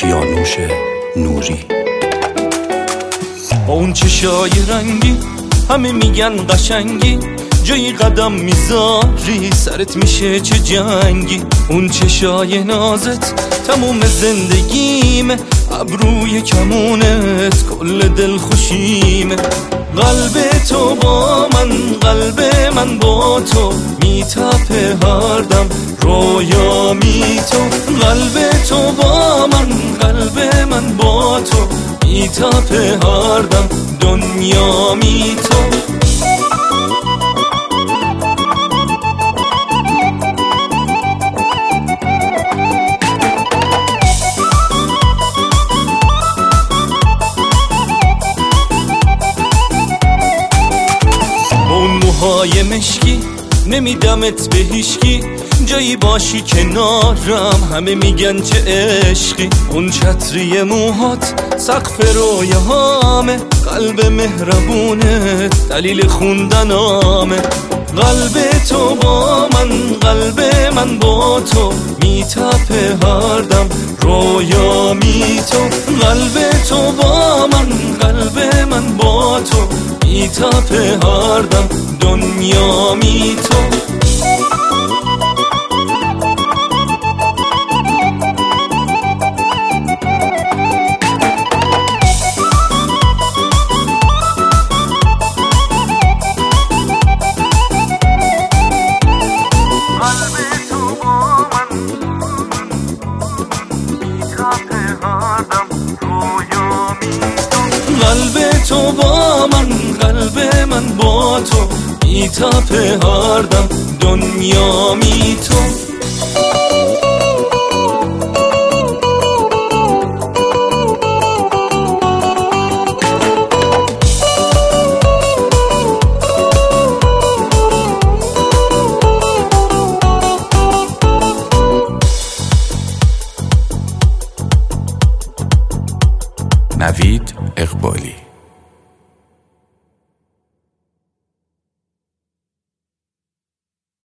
کیانوش نوری. با اون چشای رنگی همه میگن قشنگی، جایی قدم میذاری سرت میشه چه جنگی. اون چشای نازت تموم زندگیمه، ابروی کمونت کل دل خوشیمه. قلب تو با من، قلب من با تو میتپه هر دم رویامی تو. قلب تو با من، قلب من با تو میتپه هر دم دنیامی تو. موهای مشکی نمیدمت به هیشکی، جایی باشی کنارم همه میگن چه عشقی. اون چتری موهات سقف رویاهامه، قلب مهربونت دلیل خوندنامه. قلب تو با من، قلب من با تو میتپه هر دم رویامی تو. قلب تو با من، قلب من با تو میتپه هر دم دنیامی تو. قلب تو با من، قلب من با تو میتپه هر دم دنیامی تو. نوید اقبالی.